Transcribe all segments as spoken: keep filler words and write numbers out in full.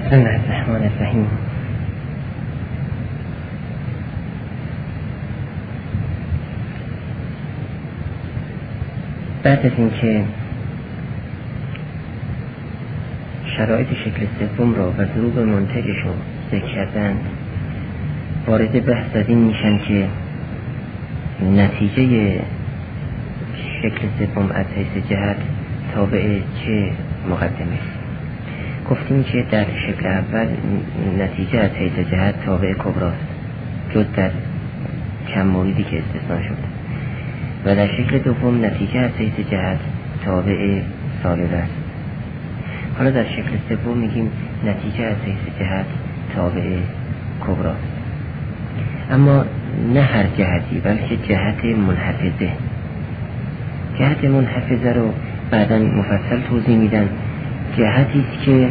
بسم الله الرحمن الرحیم. بعد از اینکه شرایط شکل سوم را و ضروب منتجش رو ذکر کردند، وارد بحث از این میشن که نتیجه شکل سوم از حیث جهت تابع چه مقدمه است. گفتیم که در شکل اول نتیجه از حیث جهت تابع کبراست، جز در چند موردی که استثناء شد، و در شکل دوم نتیجه از حیث جهت تابع سالبه است. حالا در شکل سوم میگیم نتیجه از حیث جهت تابع کبراست، اما نه هر جهتی، بلکه جهت منحفظه. جهت منحفظه رو بعداً مفصل توضیح میدن. جهتی است که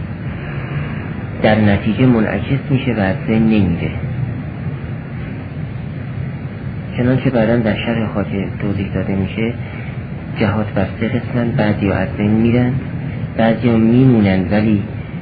در نتیجه منعکس میشه و از ذهن نمیره، چنانچه بعداً در شرح خواجه توضیح داده میشه. جهات بر سه قسمن، بعضی ها از ذهن میرن، بعضی ها میمونن ولی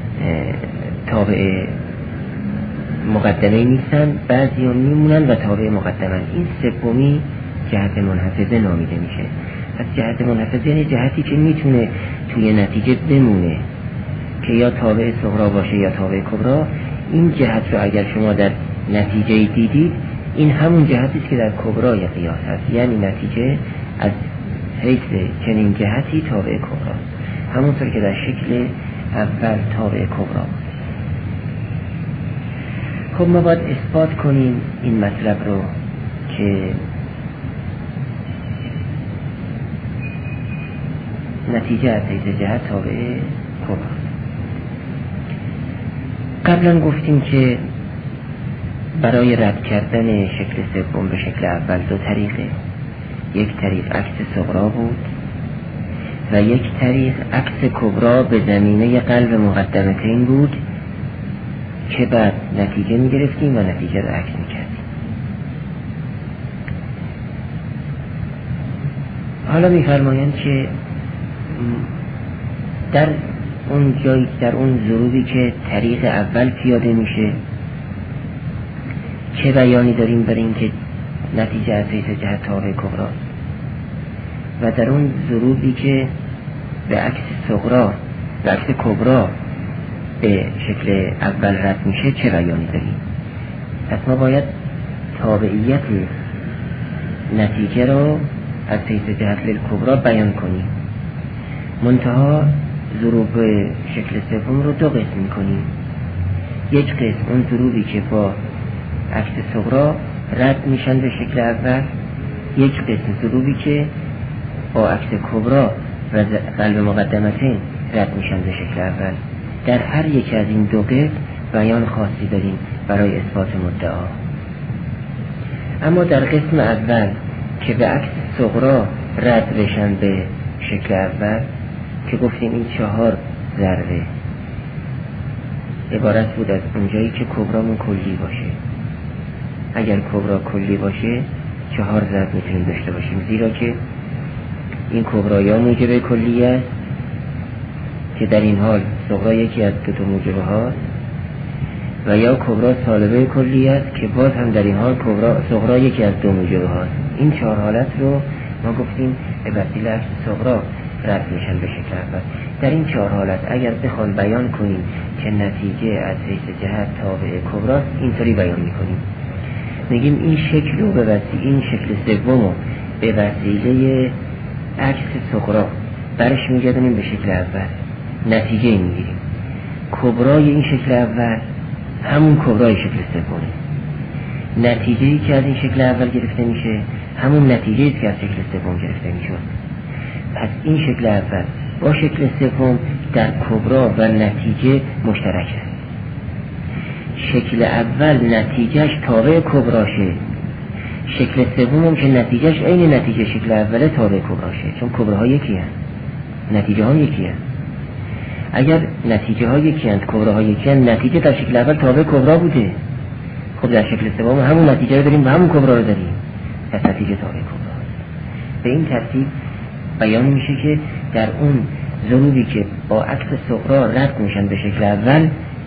تابع مقدمه نیستن، بعضی ها میمونن و تابع مقدمه. این سومی جهت منحفظه نامیده میشه. از جهت منحفظه یعنی جهتی که میتونه توی نتیجه بمونه، که یا تابع صغرا باشه یا تابع کبرا. این جهت رو اگر شما در نتیجه دیدید، این همون جهتی است که در کبرای قیاس هست، یعنی نتیجه از حیث چنین جهتی تابع کبرا، همونطور که در شکل اول تابع کبرا. خب ما باید اثبات کنیم این مطلب رو که نتیجه از حیث جهت تابع کبرا. قبلا گفتیم که برای رد کردن شکل سوم به شکل اول دو طریقه. یک طریق عکس صغرا بود و یک طریق عکس کبرا به زمینه قلب مقدمتین بود که بعد نتیجه می گرفتیم و نتیجه رو عکس می کردیم. حالا می فرمایند که در اون جایی، در اون ضروبی که طریق اول پیاده میشه، چه بیانی داریم برای این که نتیجه از حیث جهت تابع کبراست، و در اون ضروبی که به عکس صغرا به عکس کبرا به شکل اول رد میشه چه بیانی داریم. پس ما باید تابعیت نتیجه رو از حیث جهت للکبرا بیان کنیم. منتها ضروب شکل سوم رو دو قسم کنیم. یک قسم اون ضروبی که با عکس صغرا رد میشن به شکل اول، یک قسم ضروبی که با عکس کبرا و قلب مقدمتین رد میشن به شکل اول. در هر یک از این دو قسم بیان خاصی داریم برای اثبات مدعا. اما در قسم اول که به عکس صغرا رد بشن به شکل اول، که گفتیم این چهار ضربه عبارت بود از اونجایی که کبرامون کلی باشه. اگر کبرا کلی باشه چهار ضرب میتونیم داشته باشیم، زیرا که این کبرا یا موجب کلی است که در این حال صغرا یکی از دو تا موجبه هاست، و یا کبرا سالبه کلی است که باز هم در این حال کبرا صغرا یکی از دو موجبه هاست. این چهار حالت رو ما گفتیم به وسیله عکس صغرا رد میشن به شکل اول. در این چهار حالت اگر بخوان بیان کنیم که نتیجه از حیث جهت تابع کبراست، اینطوری بیان میکنیم. میگیم این شکل رو به وسیله این شکل سوم رو به وسیله عکس صغرا برش میگردونیم به شکل اول، نتیجه میگیریم. کبرای این شکل اول همون کبرای شکل سومه. نتیجه‌ای که از این شکل اول گرفته میشه همون نتیجه‌ای که از شکل سوم گرفته میشه. پس این شکل اول با شکل سوم در کبرا و نتیجه مشترک است. شکل اول نتیجهش تابع کبراشه، شکل سوم هم که نتیجهش عین نتیجه شکل اوله تابع کبراشه، چون کبراها یکی هست، نتیجه ها یکی هست. اگر نتیجه ها یکی هست، کبراها یکی هست، نتیجه در شکل اول تابع کبرا بوده، خب در شکل سوم همون نتیجه رو داریم و همون کبرا رو داریم، پس نتیجه تابع کبرا. به این ترتیب بیان میشه که در اون ضروبی که با عکس صغرا رد میشن به شکل اول،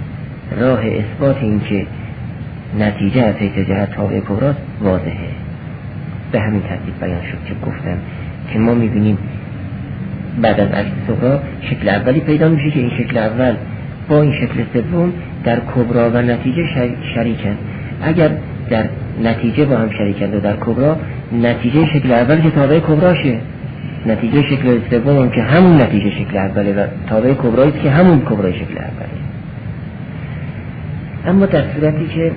راه اثبات این که نتیجه از حیث جهت تابع کبراست واضحه. به همین ترتیب بیان شد که گفتم که ما میبینیم بعد از عکس صغرا شکل اولی پیدا میشه که این شکل اول با این شکل سوم در کبرا و نتیجه شریکن. اگر در نتیجه با هم شریکن و در کبرا، نتیجه شکل اول که تابع کبراشه، نتیجه شکل سوم هم که همون نتیجه شکل اوله و تابع کبراییست که همون کبرای شکل اوله. اما در صورتی که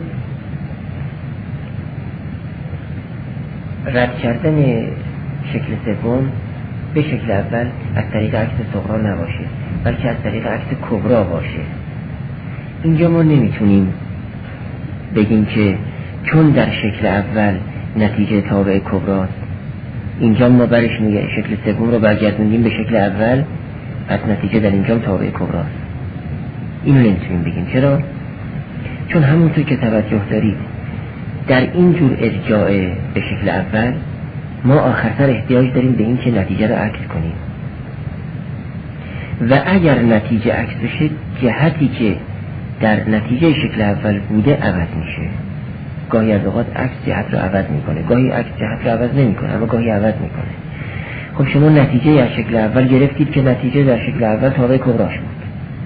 رد کردن شکل سوم به شکل اول از طریق عکس صغرا نباشه بلکه از طریق عکس کبرا باشه، اینجا ما نمیتونیم بگیم که چون در شکل اول نتیجه تابع کبراست، اینجا ما برش میگه شکل سوم رو برگردوندیم به شکل اول، پس نتیجه در اینجا تابع کبراست. اینو نمیتونیم بگیم. چرا؟ چون همونطور که توجه دارید در این جور ارجاع به شکل اول ما آخرتر احتیاج داریم به این که نتیجه رو عکس کنیم و اگر نتیجه عکس بشه جهتی که در نتیجه شکل اول بوده عوض میشه. گاهی از اوقات عکس جهت رو عوض میکنه، گاهی عکس جهت رو عوض نمیکنه، اما گاهی عوض میکنه. خب شما نتیجه از شکل اول گرفتید که نتیجه در شکل اول تابع کبراش بود.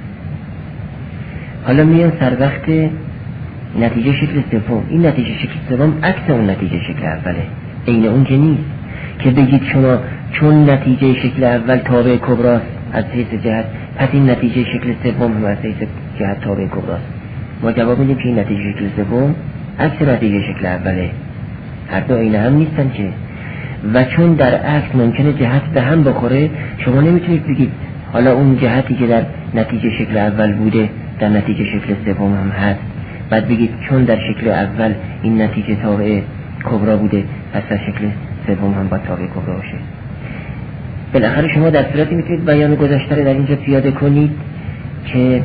حالا میان سر وقت نتیجه شکل سوم. این نتیجه شکل سوم عکس اون نتیجه شکل اوله، عین اون که نیست که بگید شما چون نتیجه شکل اول تابع کبراست از حیث جهت پس این نتیجه شکل سوم هم از حیث جهت تابع کبراست. ما جواب میدیم که این نتیجه شکل سوم عکس نتیجه شکل اوله، هر دو عین هم نیستن که. و چون در عکس ممکنه جهت به هم بخوره، شما نمیتونید بگید حالا اون جهتی که در نتیجه شکل اول بوده در نتیجه شکل سوم هم هست، بعد بگید چون در شکل اول این نتیجه تابع کبرا بوده پس در شکل سوم هم باید تابع کبرا باشه. بالاخره شما در صورتی میتونید بیان گذشته رو در اینجا پیاده کنید که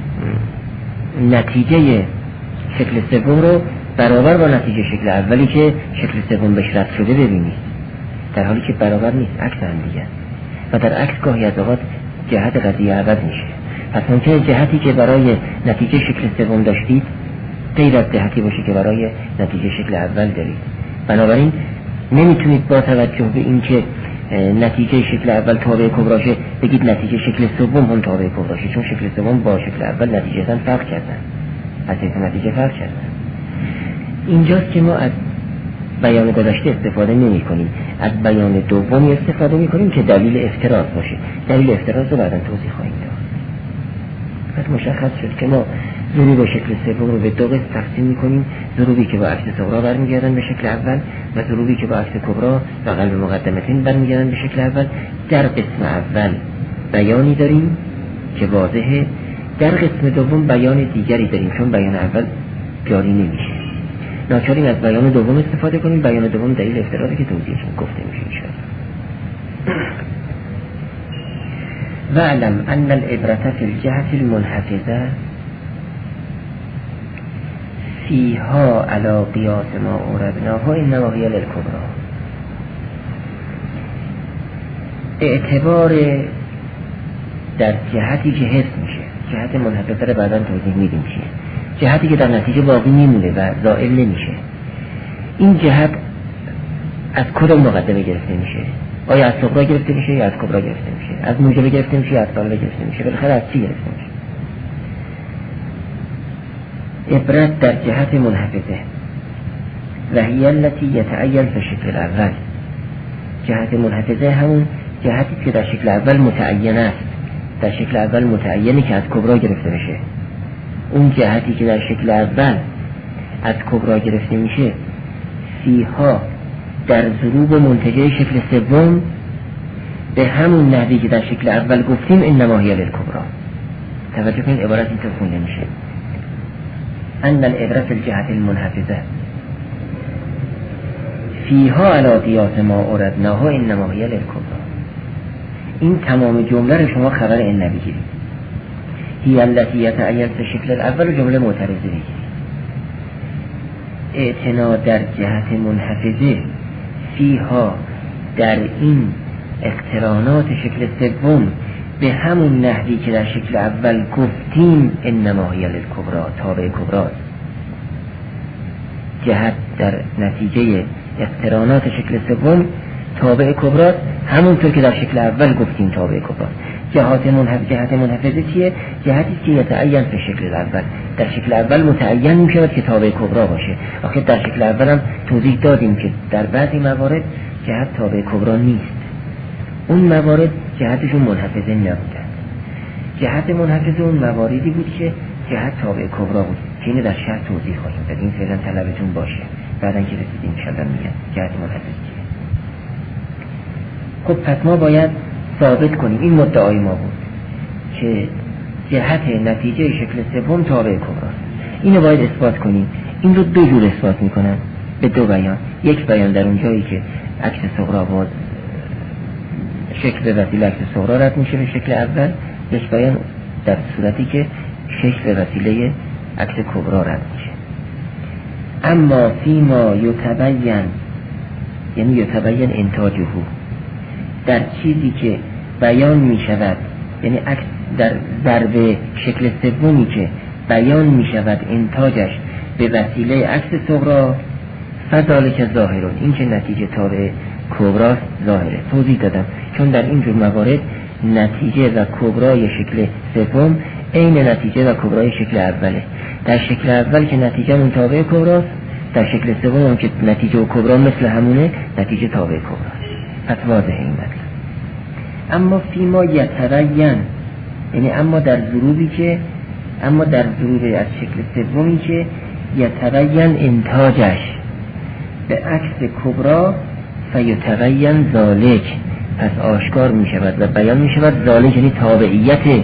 نتیجه شکل سوم رو برابر با نتیجه شکل اولی که شکل سوم بهش رد شده ببینید، در حالی که برابر نیست، عکس هم دیگه. و در عکس گاهی از اوقات جهت قضیه عوض میشه. پس ممکنه جهتی که برای نتیجه شکل سوم داشتید غیر از جهتی باشه که برای نتیجه شکل اول دارید. بنابراین نمیتونید با توجه به این که نتیجه شکل اول تابع کبراشه بگید نتیجه شکل سوم هم تابع کبراشه، چون شکل سوم با شکل اول نتیجه فرق کردن، از حیث نتیجه فرق کردن. اینجاست که ما از بیان گذشته استفاده نمی کنیم، از بیان دومی استفاده می کنیم که دلیل افتراض باشه. دلیل افتراض رو بعداً توضیح خواهیم داد. پس مشخص شد که ما ضروب شکل سوم رو به دو قسم تقسیم می کنیم: ضروبی که با عکس صغرا برمیگردن به شکل اول و ضروبی که با عکس کبرا و قلب مقدمتین برمیگردن به شکل اول. در قسم اول بیانی داریم که واضحه، در قسم دوم بیان دیگری داریم چون بیان اول جاری نمیشه، ناچاریم از بیان دوم استفاده کنیم. بیان دوم دلیل افتراضی که توضیحشون گفته میشه انشاءالله. و علم ان العبرة فی الجهة المنحفظة فیها علی قیاس ما اوردناه انما هی للکبری. اعتبار در جهتی که حس میشه، جهت منحفظه رو بعداً توضیح میدیم چیه، جهتی که در نتیجه باقی میمونه و زائل نمیشه. این جهت از کدوم مقدمه گرفته میشه؟ آیا از صغرا گرفته میشه یا از کبرا گرفته میشه؟ از موجبه گرفته میشه یا از ثانویه گرفته میشه؟ بالاخره از چی گرفته میشه؟ عبرت در جهت منحفظه و هی التی یتعین فی شکل اول. جهت منحفظه همون جهتی که در شکل اول متعین است، در شکل اول متعینی که از کبرا گرفته میشه. اون جهتی که در شکل اول از کبرا گرفته میشه فیها در ضروب منتجه شکل سوم به همون نحوی که در شکل اول گفتیم انما هی للکبری. توجه کنید عبارت اینطور خونده میشه: ان العبرة فی الجهة المنحفظة فیها علی قیاس ما اوردناه انما هی للکبری. این تمام جمله رو شما خبر ان بگیرید. هی التی یتعین فی شکل الاول جمله معترضه بگیرید. اعتنا در جهت منحفظه فیها در این اقترانات شکل سوم به همون نحوی که در شکل اول گفتیم انما هی للکبری، تابع کبراست. جهت در نتیجه اقترانات شکل سوم تابع کبراست، همونطور که در شکل اول گفتیم تابع کبراست. جهت منحفظ جهت منحفظه چیه؟ جهتی که یتعین به شکل اول. در شکل اول متعین میشود که تابع کبرا باشه. آخه در شکل اول هم توضیح دادیم که در بعضی موارد جهت تابع کبرا نیست. اون موارد جهتشون منحفظه نبودن. جهت منحفظه اون مواردی بود که جهت تابع کبرا بود که اینو در شرح توضیح خواهیم داد. این فعلا طلبتون باشه، بعدن که رسیدیم انشاءالله میگم جهت منحفظه چیه. خب پس ما باید ثابت کنیم، این مدعای ما بود که جهت نتیجه شکل سوم تابع کبراست. اینو باید اثبات کنیم. این رو دو جور اثبات میکنن، به دو بیان. یک بیان در اون جایی که عکس صغرا باز شکل به وسیله عکس صغرا رد میشه به شکل اول، یک بیان در صورتی که شکل به وسیله عکس کبرا رد میشه. اما فیما یتبین، یعنی یتبین انتاجه، در چیزی که بیان میشود، یعنی عکس در ضرب شکل سومی که بیان میشود انتاجش به وسیله عکس صغرا، فذلک ظاهرون، این که نتیجه تابع کبراست ظاهره. توضیح دادم چون در این جور موارد نتیجه و کبرای شکل سوم عین نتیجه و کبرای شکل اوله. در شکل اول که نتیجه من تابع کبراست، در شکل سوم هم که نتیجه و کبرا مثل همونه، نتیجه تابع کبراست. پس واضحه این مطلب. اما فیما یتبین، یعنی اما در ضروبی که اما در ضروب از شکل سومی که یتبین انتاجش به عکس کبرا، فیتبین ذالک، پس آشکار می شود و بیان می شود ذالک، یعنی تابعیت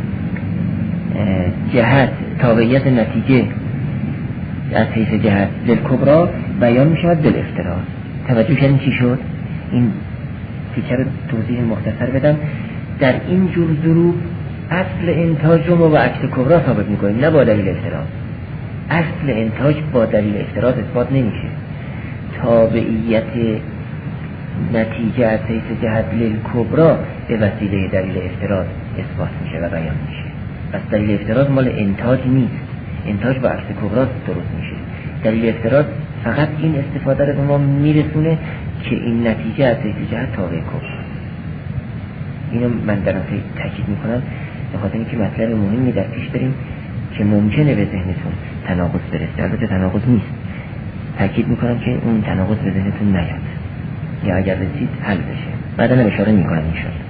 جهت، تابعیت نتیجه از حیث جهت للکبرا بیان می شود بالافتراض. توجه کردین چی شد؟ این تیکه رو توضیح مختصر بدم. در این جور ضروب اصل انتاج رو ما با عکس کبرا ثابت می کنیم، نه با دلیل افتراض. اصل انتاج با دلیل افتراض اثبات نمیشه. تابعیت نتیجه از حیث جهت للکبرا به وسیله دلیل افتراض اثبات میشه و بیان میشه. پس دلیل افتراض مال انتاج نیست، انتاج با عکس کبرا درست میشه. دلیل افتراض فقط این استفاده رو به ما میرسونه که این نتیجه از حیث جهت تابع کبرا. اینو من در نظر تاکید میکنم به خاطر اینکه مطلب مهمی در پیش داریم که ممکنه به ذهنتون تناقض برسه. البته تناقض نیست، تاکید میکنم که اون تناقض به ذهنتون نیاد، یا اگر رسید حل بشه. بعدا هم اشاره میکنم انشاءالله.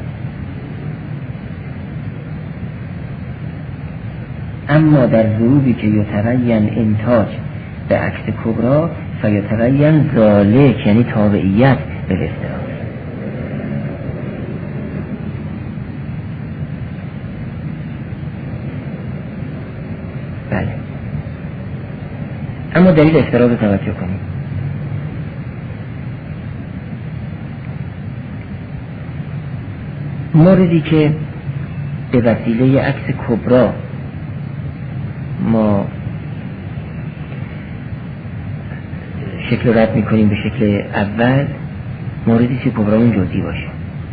اما در ضروبی که یتبین انتاج به عکس کبرا، فیتبین ذالک، یعنی تابعیت به الافتراض. بله، اما دلیل افتراض رو توجه کنیم. موردی که به وسیله عکس کبرا ما شکل رد میکنیم به شکل اول، موردی که کبرا اون جزئی باشه.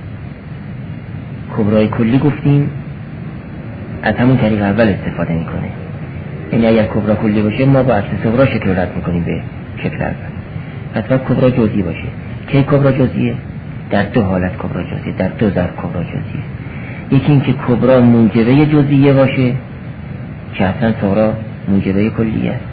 کبرای کلی گفتیم از همون طریق اول استفاده میکنه، یعنی اگر کبرا کلی باشه ما با عکس صغرا شکل رد میکنیم به شکل اول. پس باید کبرا جزئی باشه. کی کبرا جزئیه؟ در دو حالت کبرا جزئیه، در دو ضرب کبرا جزئیه. یکی این که کبرا موجبه جزئیه باشه که اصلا صغرا موجبه کلیه است،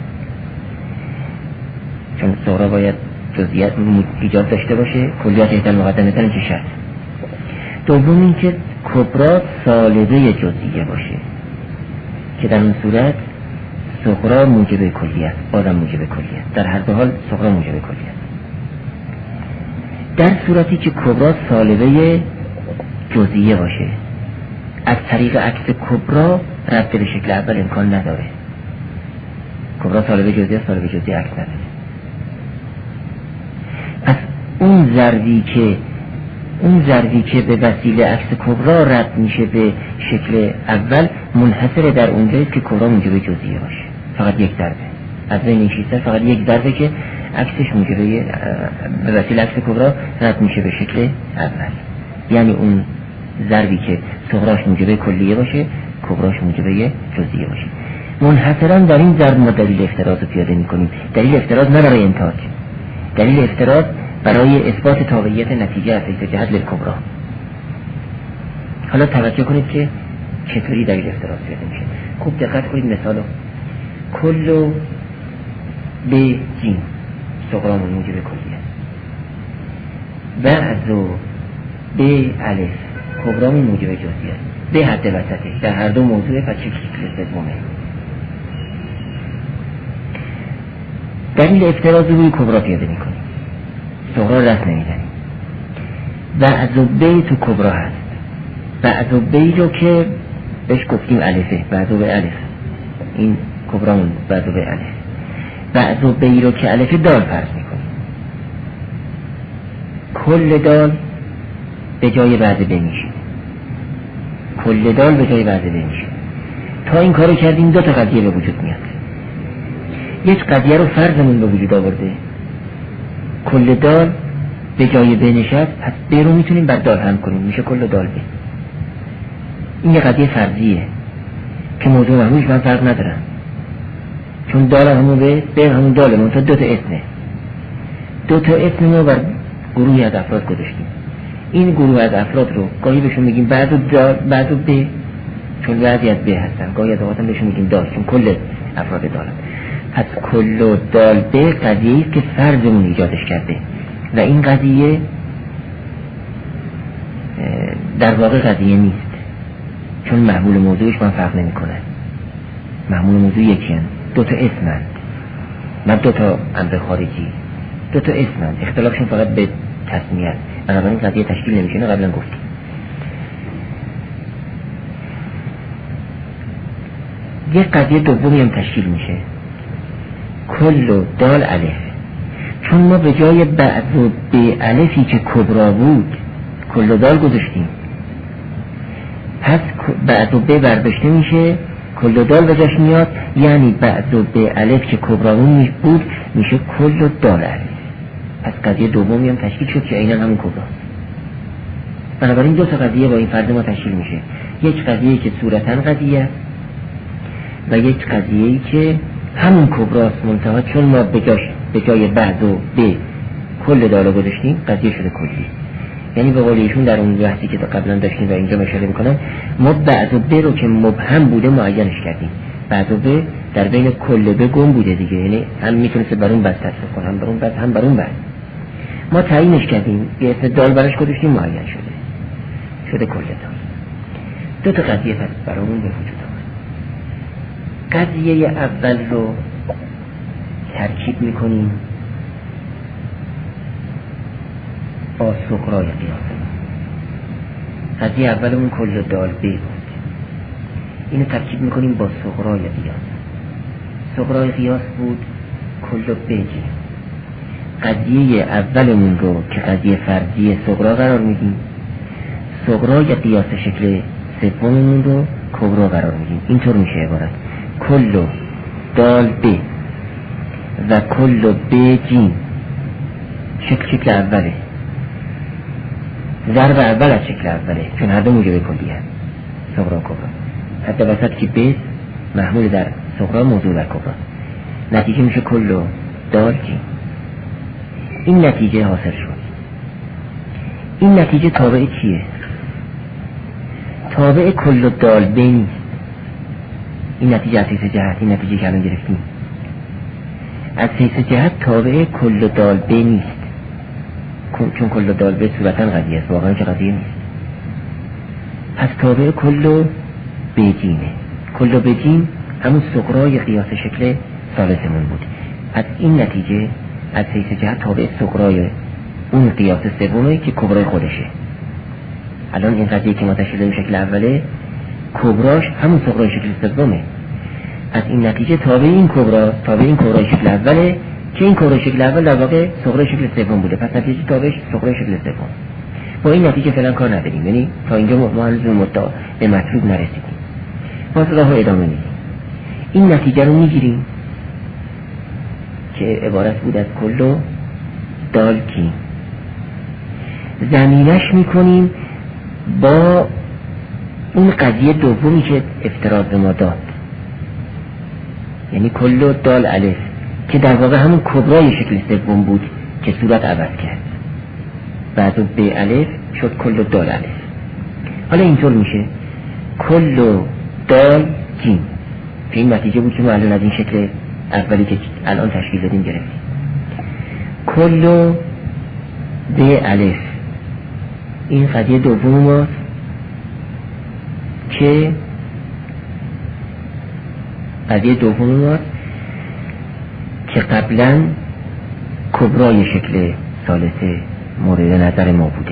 چون صغرا باید جزئیات ایجاد داشته باشه، کلیات ایجاد مقدمه تن چه شرط. دوم این که کبرا سالبه جزئیه باشه که در اون صورت صغرا موجبه کلیه است، بازم موجبه کلیه است. در هر دو حال صغرا موجبه کلیه است. در صورتی که کبرا سالبه جزئیه باشه، از طریق عکس کبرا رد به شکل اول امکان نداره. کبرا سالبه جزئیه، سالبه جزئیه عکس نداره. پس اون ضربی که اون ضربی که به وسیله عکس کبرا رد میشه به شکل اول منحصر در اونجاییست که کبرا موجب جزئیه باشه. فقط یک ضربه از بین این شیسته، فقط یک ضربه که عکسش موجب به وسیله عکس کبرا رد میشه به شکل اول. یعنی اون ضربی که صغراش موجبه کلیه باشه، کبراش موجبه جزئیه باشه. منحصرا در این ضرب ما دلیل افتراض رو پیاده میکنیم. دلیل افتراض نه برای انتاج، دلیل افتراض برای اثبات تابعیت نتیجه از حیث جهت للکبرا. حالا توجه کنید که چطوری دلیل افتراض پیاده میشه. خوب دقت کنید مثالو. کلو به جیم صغرامون موجب کلیه، بعضو به الف کبرامون موجب جزئیه به حد وسطش در هر دو موضوع پس شکل سومه. دلیل افتراض روی کبرا پیاده میکنیم، صغرا رفت نمیزنیم. بعضو به تو کبرا هست، بعضو به رو که بهش گفتیم الفه، بعضو به الف، این کبرامون بعضو به الف. بعضو به رو که الف دال فرض میکنیم، کل دال به جای بعض به میشه، کل دال به جای بعض به میشه. تا این کارو کردیم دو تا قضیه به وجود میاد. یک قضیه رو فرضمون به وجود آورده، کل دال به جای به نشست، پس به رو میتونیم بر دال هم کنیم، میشه کل دال به. این یه قضیه فرضیه که موضوع همونش من فرق ندارم، چون دال همون به به همون داله، منطقه دو تا اسمه، دو تا اسم ما بر گروهی از افراد گذاشتیم. این گروه از افراد رو گاهی بهشون میگیم بعضو دال بعضو به، چون بعضی از به هستن، گاهی از اوقات بهشون میگیم دال، چون کل افراد دالن. پس کل و دال به قضیه است که فرضمون ایجادش کرده و این قضیه در واقع قضیه نیست، چون محمول موضوعش من فرق نمی کنه. محمول موضوع یکی هست، دو تا اسمند، نه دو تا امر خارجی، دو تا اسمند، اختلافشون فقط به تصمیه است. بنابراین قضیه تشکیل نمیشه، نه قبلا گفتیم. یک قضیه دومی هم تشکیل میشه، کل و دال الف، چون ما به جای بعض و به الفی که کبرا بود کل و دال گذاشتیم، پس بعض و به برداشته میشه، کل و دال بجاش میاد، یعنی بعض و به الف که کبراون بود میشه کل و دال الف. پس قضیه دومی هم تشکیل شد که عیناً همون کبراست. بنابراین دو تا قضیه با این فرض ما تشکیل میشه، یک قضیه که صورتاً قضیه و یک قضیه‌ای که همون کبراست، منتها چون ما بجاش به جای بعض و به کل دالا گذاشتیم قضیه شده کلی. یعنی به قول ایشون در اون بحثی که قبلا داشتیم و اینجا اشاره میکنم، ما بعض و به رو که مبهم بوده معینش کردیم، بعض و به در بین کل به گم بوده دیگه، یعنی هم میتونست بر اون بس تصرف کنه، هم بر اون بس هم بر اون بس. ما تعیینش کردیم، به اسم دال برش گذاشتیم، معین شده شده کل دال. دو تا قضیه پس برامون به وجود آمد. قضیه اول رو ترکیب میکنیم با صغرای قیاس. قضیه اولمون کل دال به بود، اینو ترکیب میکنیم با صغرای قیاس. صغرای قیاس بود کل به جی. قضیه اولمون رو که قضیه فرضی صغرا قرار میدیم، صغرای قیاس شکل سوممون رو کبرا قرار میدیم. اینطور میشه عبارت کل دال به و کل به جیم. شکل شکل اوله، ضرب اول از شکل اوله، چون هر دو موجب کلی هست، صغرا و کبرا. حتی وسط که به محمول در صغرا موضوع در کبرا، نتیجه میشه کل دال جیم. این نتیجه حاصل شد. این نتیجه تابع چیه؟ تابع کل دال به نیست. این نتیجه از حیث جهت، این نتیجه که الان گرفتیم از حیث جهت تابع کل دال به نیست، چون کل دال به صورتا قضیه است، واقعا که قضیه نیست. پس تابع کل به جیمه. کل به جیم همون صغرای قیاس شکل ثالثمون بود. پس این نتیجه از حیث جهت تابع صغرای اون قیاس سومه که کبرای خودشه. الان این قضیه که ما تشکیل دادیم شکل اوله، کبراش همون صغرای شکل سومه. از این نتیجه تابع این کبرا، تابع این کبرای شکل اوله که این کبرای شکل اول در واقع صغرای شکل سوم بوده، پس نتیجه تابعش صغرای شکل سوم. با این نتیجه فعلا کار نداریم، یعنی تا اینجا ما هنوز به مدعا به مطلوب نرسیدیم. ما راهو ادامه میدیم. این نتیجه رو میگیریم که عبارت بود از کل و،، دال کی، زمینش میکنیم با اون قضیه دومی که افتراض ما داد، یعنی کل دال الف، که در واقع همون کبرای شکل سوم بود که صورت عوض کرد، بعد ب الف شد کل دال الف. حالا اینطور میشه کل دال جیم، که این نتیجه بود که ما الان از این شکل اولی که الان تشکیل دادیم گرفتیم. کل ب الف این قضیه دوم ماست که قضیه دوم ماست که قبلا کبرای شکل ثالثه مورد نظر ما بوده.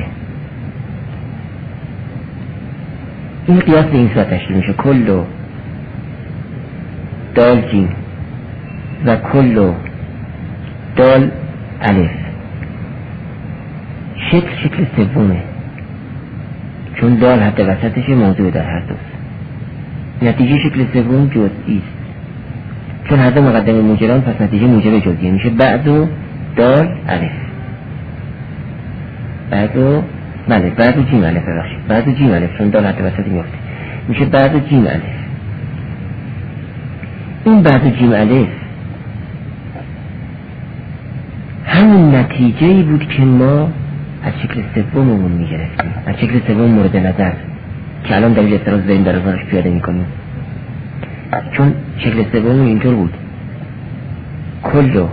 این قیاس به این صورت تشکیل میشه کل دال جیم و کل دال الف. شکل شکل سومه، چون دال حد وسطش موضوع در هر دوست. نتیجه شکل سوم جزئی است، چون هر دو مقدمه موجبان، پس نتیجه موجب جزئیه میشه بعد و دال الف، بعد و بله بعد و جیم الف، ببخشید بعد و جیم الف، چون دال حد وسط میفته میشه بعد و جیم الف. این بعد و جیم الف همون نتیجه ای بود که ما از شکل سوممون میگرفتیم، از شکل سوم مورد نظر که الان دلیل افتراض داریم در ازارش پیاده میکنیم. چون شکل سوم اینطور بود کلو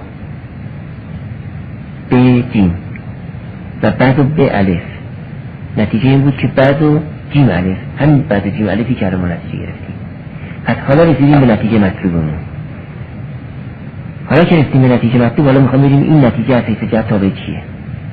ب جیم و بعد و ب الف، نتیجه این بود که بعد و جیم الف، همین بعد و جیم الفی که ما نتیجه گرفتیم. پس حالا رسیدیم به نتیجه مطلوبمون. حالا که رسیدیم به نتیجه مطلوب، حالا میخوام ببینیم این نتیجه از حیث جهت تابع چیه.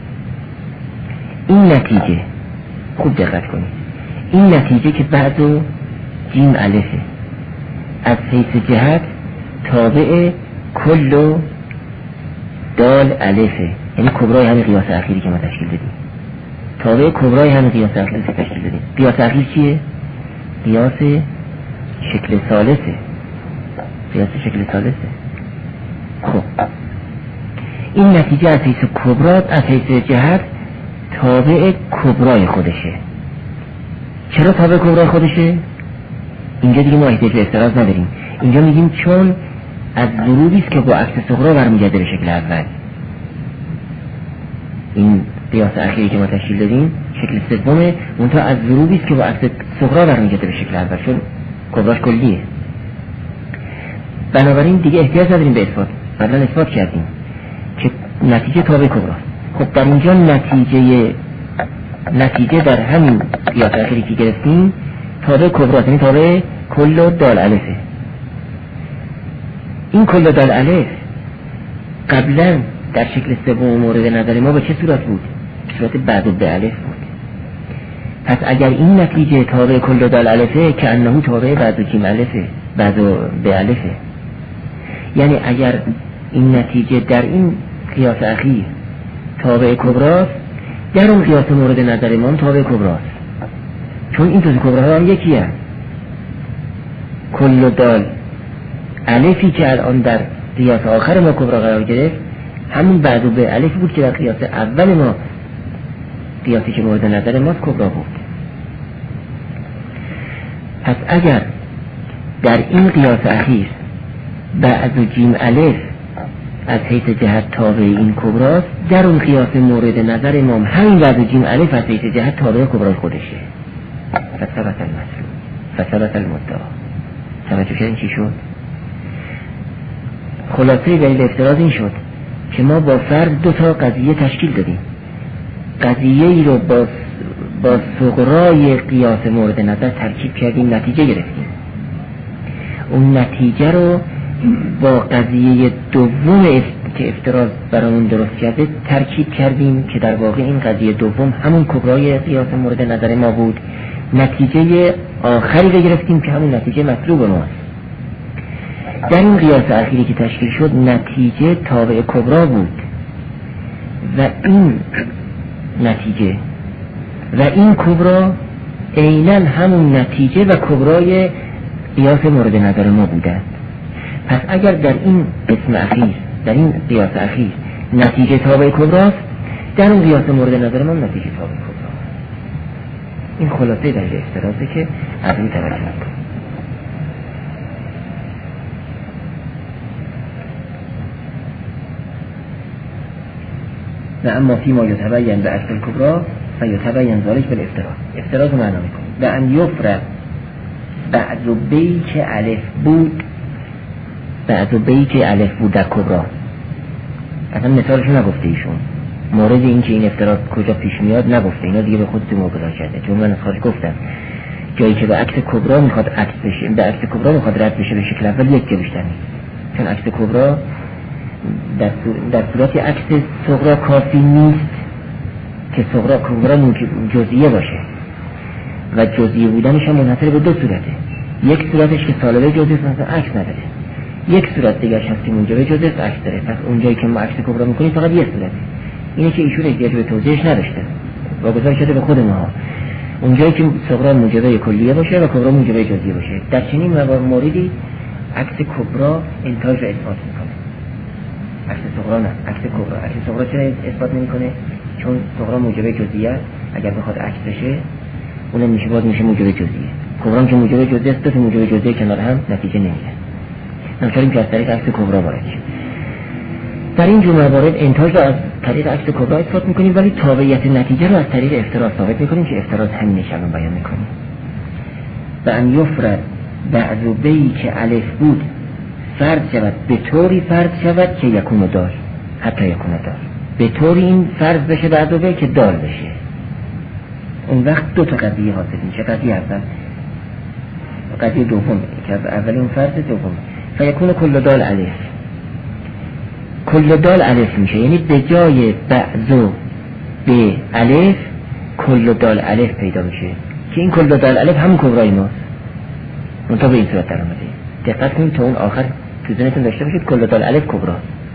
این نتیجه خوب دقت کنید، این نتیجه که بعد و جیم الفه از حیث جهت تابع کل و دال الفه، یعنی کبرای همین قیاس اخیری که ما تشکیل دادیم، تابع کبرای همین قیاس اخیری که تشکیل دادیم. قیاس اخیر چیه؟ قیاس شکل ثالثه، قیاس شکل ثالثه. خب این نتیجه از حیث کبرات از حیث جهت تابع کبرای خودشه. چرا تابع کبرای خودشه؟ اینجا دیگه ما احتیاج به افتراض نداریم، اینجا میگیم چون از ضروبی است که با عکس صغرا برمیگرده به شکل اول. این قیاس اخیری که ما تشکیل دادیم شکل سومه، منتها از ضروبی است که با عکس صغرا برمیگرده به شکل اول، چون کبراش کلیه. بنابراین دیگه احتیاج نداریم به اثبات، قبلا اثبات کردیم که نتیجه تابع کبراست. خب در اینجا نتیجه نتیجه در همین قیاس اخیری که گرفتیم تابع کبراست، یعنی تابع کل و دال الفه. این کل و دال الف قبلا در شکل سوم مورد نظر ما به چه صورت بود؟ به صورت بعد و به الف بود. پس اگر این نتیجه تابع کل و دال الفه که انه تابع بعد و جیم الفه، بعد و به الفه، یعنی اگر این نتیجه در این قیاس اخیر تابع کبراست، در اون قیاس مورد نظر ما هم تابع کبراست، چون این دو کبراها هم یکی هست. کل و دال الفی که الان در قیاس آخر ما کبرا قرار گرفت همون بعد و به الفی بود که در قیاس اول ما، قیاسی که مورد نظر ما کبرا بود. پس اگر در این قیاس اخیر بعد و جیم الف از حیث جهت تابع این کبراست، در اون قیاس مورد نظر ما همین بعد و جیم الف از حیث جهت تابع کبرای خودشه. فثبت المطلوب فثبت المدعا. توجه کردین چی شد؟ خلاصه دلیل افتراض این شد که ما با فرد دو تا قضیه تشکیل دادیم. قضیه ای رو با با صغرای قیاس مورد نظر ترکیب کردیم، نتیجه گرفتیم. اون نتیجه رو با قضیه دوم که افتراض برامون درست کرده ترکیب کردیم که در واقع این قضیه دوم همون کبرای قیاس مورد نظر ما بود. نتیجه آخری رو گرفتیم که همون نتیجه مطلوب ماست. در این قیاس اخیری که تشکیل شد نتیجه تابع کبرا بود و این نتیجه و این کبرا عیناً همون نتیجه و کبرای قیاس مورد نظر ما بودند. پس اگر در این قسم اخیر، در این قیاس اخیر نتیجه تابع کبراست، در اون قیاس مورد نظر ما نتیجه تابع کبراست. این خلاصه درجه افترازه که از این توجه میکنه. و اما فی ما یتبین به عکس الکبرا فیتبین ذالک بالافتراض. افتراض معنا میکنه و ان یفرد بعض بی که الف بود، بعض بی که الف بود در کبرا. اصلا مثالشو نگفته ایشون، مورد این که این افتراض کجا پیش میاد نگفته، اینا دیگه به خودتون مبتلا کرده. چون من از خارج گفتم جایی که به عکس کبرا میخواد عکس بشه، به عکس کبرا میخواد رد بشه به شکل اول یک جا بیشتر نیست. چون عکس کبرا در, در صورت عکس صغرا کافی نیست که صغرا کبرا جزئیه باشه و جزئیه بودنش هم منحصر به دو صورته. یک صورتش که سالبه جزئیه مثلا عکس نداره، یک صورت دیگه هست که موجب جزئیه عکس داره. پس اونجایی که ما عکس کبرا میکنیم فقط یک صورته. اینه که ایشون احتیاج به توضیحش نداشته، واگذار شده به خود ما. اونجایی که صغرا موجبه کلیه باشه و کبرا موجبه جزئیه باشه، در چنین موردی عکس کبرا انتاج رو اثبات میکنه. عکس صغرا نه، عکس کبرا. عکس صغرا چرا اثبات نمیکنه؟ چون صغرا موجبه جزئیه، اگر بخواد عکس بشه اونم میشه باز میشه موجبه جزئیه. کبرا که موجبه جزئیه است، تو موجبه جزئیه کنار هم نتیجه نمیده. نمی‌تونیم که از طریق عکس کبرا وارد شیم. در این جمله موارد انتاج رو از طریق عکس کبرا اثبات میکنیم، ولی تابعیت نتیجه رو از طریق افتراض ثابت میکنیم که افتراض همین شامل بیان میکنیم. و ان یفرد بعض بی که الف بود فرد شود، به طوری فرد شود که یکون دال، حتی یکون دال، به طوری این فرد بشه بعض بی که دال بشه. اون وقت دو تا قضیه حاصل میشه. قضیه اول، قضیه دوم که از اول اون فرد دوم فیکون کل دال الف، کل دال الف میشه، یعنی به جای بعضو به الف کل دال الف پیدا میشه که این کل دال الف همون کبرای ماست. منطقه به این صورت در آمده. دقت کنید تا اون آخر تو ذهنتون داشته باشید کل دال الف کبرا.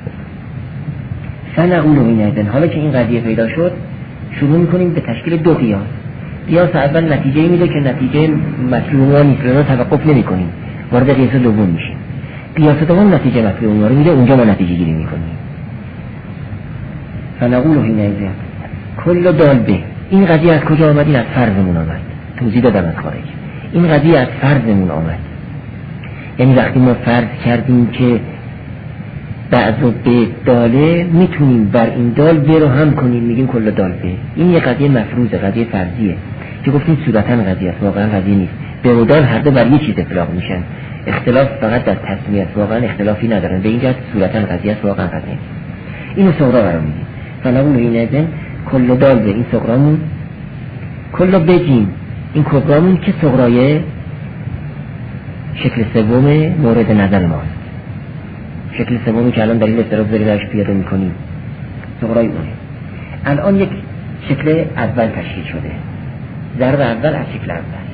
فنقول و اینایدن، حالا که این قضیه پیدا شد شروع میکنیم به تشکیل دو قیاس. قیاس اول نتیجه میده که نتیجه مطلوب نیست، رو توقف نمی کنیم، وارد قیاس دوم میشیم. قیاس دوم نتیجه مطلوب رو میده، اونجا ما نتیجه گیری میکنیم. فنقول و اینایدن کل دال به. این قضیه از کجا آمد؟ این از فرضمون آمد. توضیح دادم از خارج. این قضیه از فرضمون آمد. یعنی وقتی ما فرض کردیم که بعضو به داله، میتونیم بر این دال به رو هم کنیم، میگیم کل دال به. این یه قضیه مفروضه، قضیه فرضیه که گفتیم صورتا قضیه است، واقعا قضیه نیست. به و دال هر دو بر یه چیز اطلاق میشن، اختلاف فقط در تسمیه است، واقعا اختلافی ندارن. به این جهت صورتا قضیه است، واقعا قضیه نیست. اینو صغرا قرار میدیم. فنقول اینایدن کل دال به، این صغرامون. کل بجیم، این کبرامون که صغرای شکل سوم مورد نظر ماست. شکل سومی که الان دلیل افتراض داریم درش پیاده میکنیم صغرای اونه. الان یک شکل اول تشکیل شده، ضرب اول از شکل اول.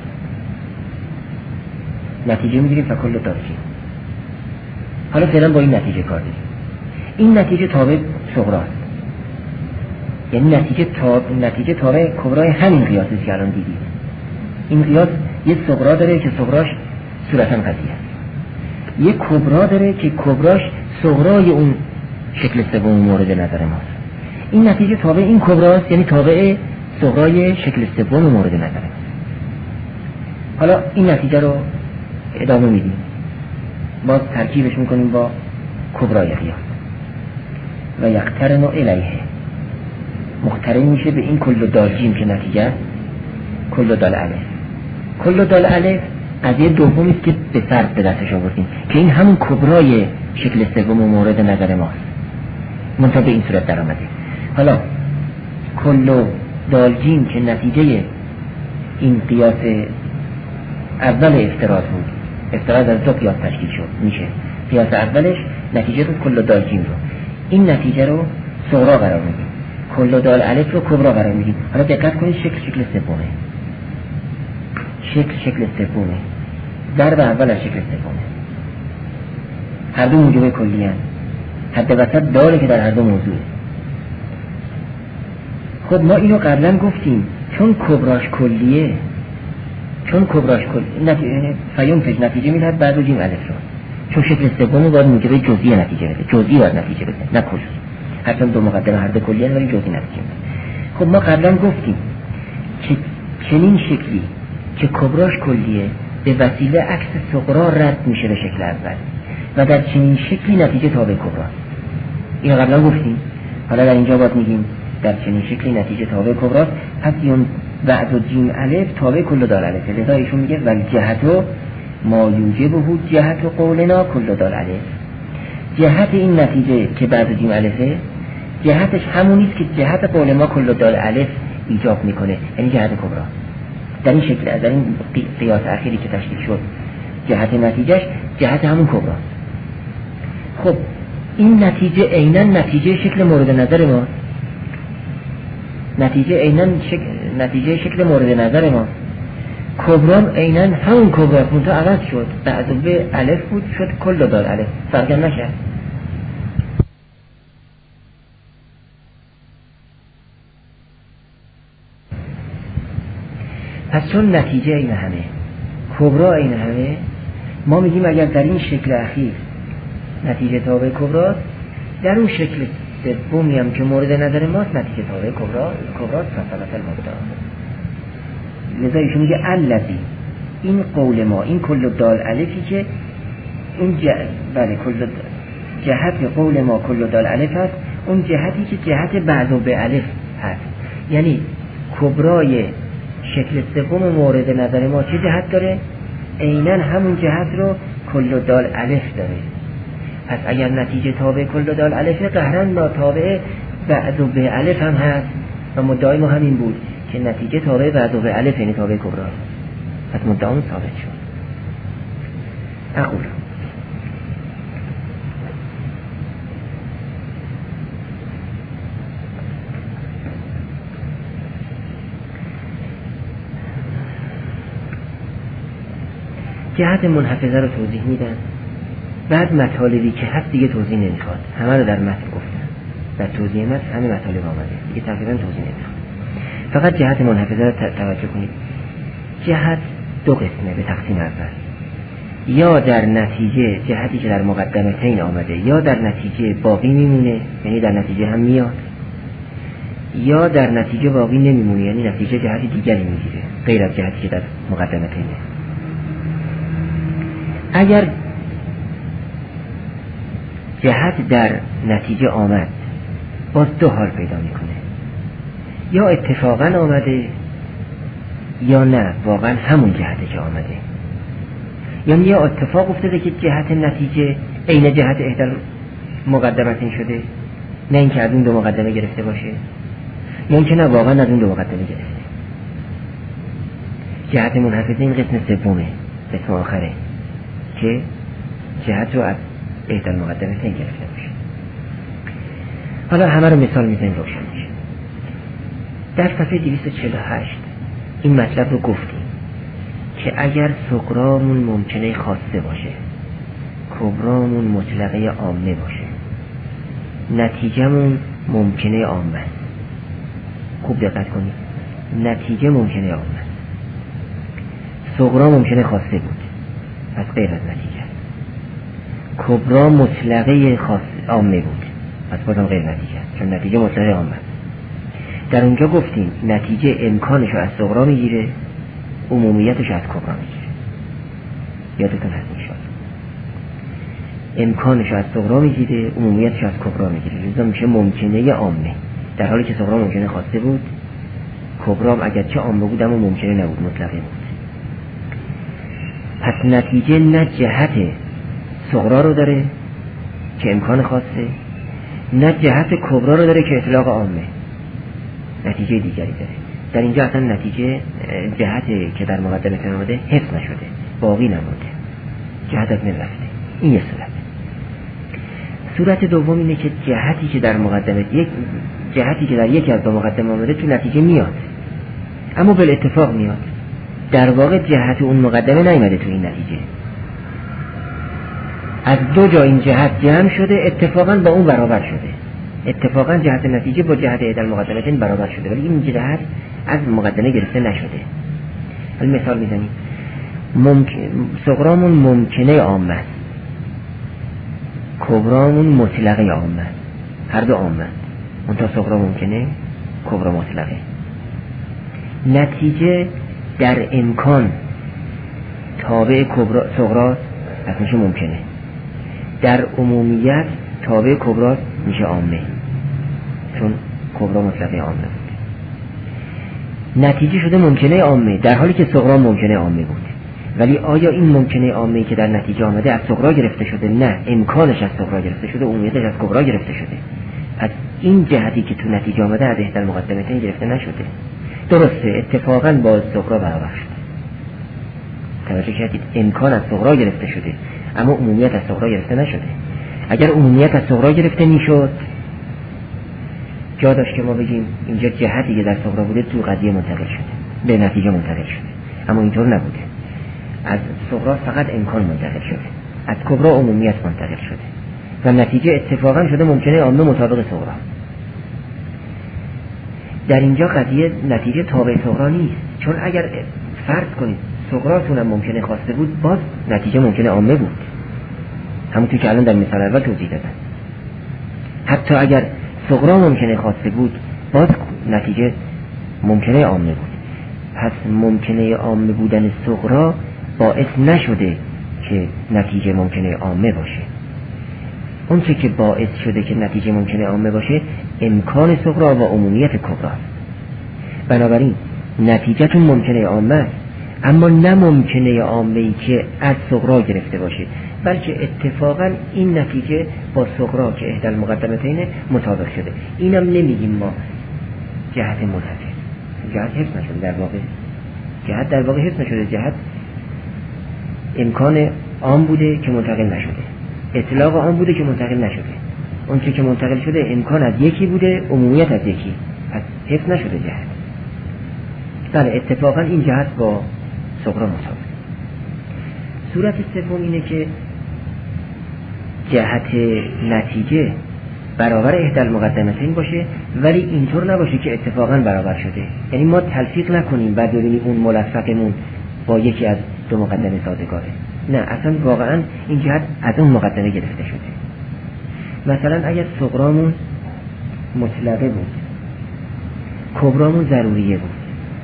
نتیجه میگیریم فکل دارچین. حالا فعلا با این نتیجه کار داریم. این نتیجه تابع صغراست، یعنی نتیجه تابع نتیجه تابع کبرای همین قیاسی که الان دیدید. این قیاس یه صغرا داره که صغراش صورتا قضیه است، یه کبرا داره که کبراش صغرای اون شکل سوم مورد نظر ماست. این نتیجه تابع این کبراست، یعنی تابع صغرای شکل سوم مورد نظر ماست. حالا این نتیجه رو ادامه میدیم، باز ترکیبش میکنیم با کبرای قیاس و یقترن الیه، مقترن میشه به این کل دالجیم که نتیجه کل دال الف. کل دال الف قضیه دومی است که به فرض به دستش آوردیم که این همون کبرای شکل سوم مورد نظر ماست، منتها به این صورت در آمده. حالا کل دالجیم که نتیجه این قیاس اول افتراض بود، افتراض از دو قیاس تشکیل شد میشه. قیاس اولش نتیجه رو کل دالجیم رو، این نتیجه رو صغرا قرار میدیم، کل دال الف رو کبرا قرار میدیم. حالا دقت کنید شکل شکل سومه، شکل شکل سومه، ضرب اول از شکل سومه، هر دو موجب کلی هست، حد وسط داره که در هر دو موضوعه. خب ما اینو قبلا گفتیم چون کبراش کلیه، چون کبراش کلیه نتیجه فیون فج نتیجه میدهد بعد و جیم الف رو، چون شکل سومه باید موجب جزئی نتیجه بده، جزئی باید نتیجه بده نه کلی، هرچند دو مقدمه هر دو کلی هست ولی جزئی نتیجه بده. خب ما قبلا گفتیم که چنین شکلی که کبراش کلیه به وسیله عکس صغرا رد میشه به شکل اول و در چنین شکلی نتیجه تابع کبراست. این قبلا گفتیم، حالا در اینجا باید میگیم در چنین شکلی نتیجه تابع کبراست. پس یون بعد و جیم الف تابع کل دال الف. لذا ایشون میگه ولی جهتو ما یوجبه جهت قولنا کل دال الف. جهت این نتیجه که بعد و جیم الفه جهتش همونیست که جهت قول ما کل دال الف ایجاب میکنه، یعنی جهت کبرا. در این شکل، در این قیاس اخیری که تشکیل شد جهت نتیجهش جهت همون کبرا. خب این نتیجه عیناً نتیجه شکل مورد نظر ما، نتیجه عیناً شکل نتیجه شکل مورد نظر ما. کبرام عیناً همون کبراست، منتها عوض شد، بعد به الف بود شد کل دال الف، فرق نشه. پس چون نتیجه این همه، کبرا این همه، ما میگیم اگر در این شکل اخیر نتیجه تابع کبراست، در اون شکل سومی هم که مورد نظر ماست نتیجه تابع کبرا کبراست فصلت المبدا. لذا ایشون میگه الذی، این قول ما، این کل دال الفی که اون ج... بله کل جهت قول ما کل دال الف هست، اون جهتی که جهت بعد و به الف هست، یعنی کبرای شکل سوم مورد نظر ما چه جهت داره؟ عیناً همون جهت رو کل دال الف داره. پس اگر نتیجه تابع کل دال الف، قهرن ناتابع بعد و به الف هم هست و مدعای ما همین بود که نتیجه تابع بعد و به الف یعنی تابع کبرا. پس مدعامون ثابت شد. اقول جهت منحفظه رو توضیح میدن، بعد مطالبی که هست دیگه توضیح نمیخواد، همه رو در متن گفتن، در توضیح متن همه مطالب آمده دیگه، تقریبا توضیح نمیخواد. فقط جهت منحفظه رو توجه کنید. جهت دو قسمه به تقسیم اول، یا در نتیجه جهتی که در مقدمتین آمده یا در نتیجه باقی میمونه، یعنی در نتیجه هم میاد، یا در نتیجه باقی نمیمونه، یعنی نتیجه جهتی دیگری میگیره غیر از جهتی که در مقدمتینه. اگر جهت در نتیجه آمد باز دو حال پیدا میکنه، یا اتفاقا آمده یا نه واقعا همون جهته که آمده، یعنی یا اتفاق افتاده که جهت نتیجه عین جهت احدال مقدمتین شده، نه اینکه از اون دو مقدمه گرفته باشه، یا اینکه نه واقعا از اون دو مقدمه گرفته. جهت منحفظه این قسم سومه، قسم آخره که جهت رو از احدال مقدمتین گرفته باشه. حالا همه رو مثال میزنیم روشن میشه. در صفحه دویست و چهل و هشت این مطلب رو گفتیم که اگر صغرامون ممکنه خاصه باشه، کبرامون مطلقه عامه باشه، نتیجهمون ممکنه عامه. خوب دقت کنید، نتیجه ممکنه عامه، صغرا ممکنه خاصه بود پس غیر از نتیجه، کبرا مطلقه خاص عامه بود پس بازم غیر نتیجه، چون نتیجه مطلقه عامه. در اونجا گفتیم نتیجه امکانشو از صغرا میگیره، عمومیتشو از کبرا میگیره. یادتون هست این شد، امکانشو از صغرا میگیره، عمومیتشو از کبرا میگیره، لذا میشه ممکنه عامه، در حالی که صغرا ممکنه خاصه بود، کبرام اگر چه عامه بود اما ممکنه نبود، مطلقه بود. پس نتیجه نه جهت صغرا رو داره که امکان خاصه، نه جهت کبرا رو داره که اطلاق عامه، نتیجه دیگری داره. در اینجا اصلا نتیجه جهتی که در مقدمه آمده حفظ نشده، باقی نمونده، جهت از من رفته. این یه صورت. صورت دوم اینه که جهتی که در مقدمه یک جهتی که در یکی از دو مقدمه آمده تو نتیجه میاد، اما بل اتفاق میاد، در واقع جهت اون مقدمه نیامده تو این نتیجه، از دو جا این جهت جمع شده، اتفاقا با اون برابر شده، اتفاقا جهت نتیجه با جهت احدال مقدمتین برابر شده، ولی این جهت از مقدمه گرفته نشده. حالا مثال میزنیم، ممکن صغرامون ممکنه عامه، کبرامون مطلقه عامه، هر دو عامه، منتها صغرا ممکنه، کبرا مطلقه. نتیجه در امکان تابع کبرا صغرا پس میشه ممکنه، در عمومیت تابع کبرا میشه عامه، چون کبرا مطلقه عامه بود. نتیجه شده ممکنه عامه در حالی که صغرا ممکنه عامه بود. ولی آیا این ممکنه عامه که در نتیجه آمده از صغرا گرفته شده؟ نه، امکانش از صغرا گرفته شده، عمومیتش از کبرا گرفته شده. از این جهتی که تو نتیجه آمده از احدی المقدمتین گرفته نشده. درسته اتفاقا با صغرا برابر شده. توجه کردید؟ امکان از صغرا گرفته شده اما عمومیت از صغرا گرفته نشده. اگر عمومیت از صغرا گرفته میشد جا داشت که ما بگیم اینجا جهتی که در صغرا بوده تو قضیه منتقل شده، به نتیجه منتقل شده، اما اینطور نبوده. از صغرا فقط امکان منتقل شده، از کبرا عمومیت منتقل شده و نتیجه اتفاقا شده ممکنه عامه مطابق صغرا. در اینجا قضیه نتیجه تابع صغرا نیست، چون اگر فرض کنید صغراتون هم ممکنه خواسته بود باز نتیجه ممکنه عامه بود، همونطور که الان در مثال اول توضیح دادم. حتی اگر صغرا ممکنه خواسته بود باز نتیجه ممکنه عامه بود. پس ممکنه عامه بودن صغرا باعث نشده که نتیجه ممکنه عامه باشه. اون چه که باعث شده که نتیجه ممکنه عامه باشه امکان صغرا و عمومیت کبرا. بنابراین نتیجهتون ممکنه عامه است، اما نه ممکنه عامه‌ای که از صغرا گرفته باشه، بلکه اتفاقا این نتیجه با صغرا که احدی المقدمتین مطابق شده. اینم نمیگیم ما جهت منحصر، جهت حفظ نشده، در واقع جهت در واقع حفظ نشده، جهت امکان عام بوده که منتقل نشده، اطلاق عام بوده که منتقل نشده. اون چه که منتقل شده امکان از یکی بوده، عمومیت از یکی، پس حفظ نشده جهت. بله اتفاقا این جهت با صغرا مطابق. صورت سوم اینه که جهت نتیجه برابر احدی المقدمتین باشه ولی اینطور نباشه که اتفاقا برابر شده. یعنی ما تلفیق نکنیم بعد ببینیم اون ملفقمون با یکی از دو مقدمه سازگاره. نه، اصلا واقعا این جهت از اون مقدمه گرفته شده. مثلا اگر صغرامون مطلقه بود، کبرامون ضروریه بود،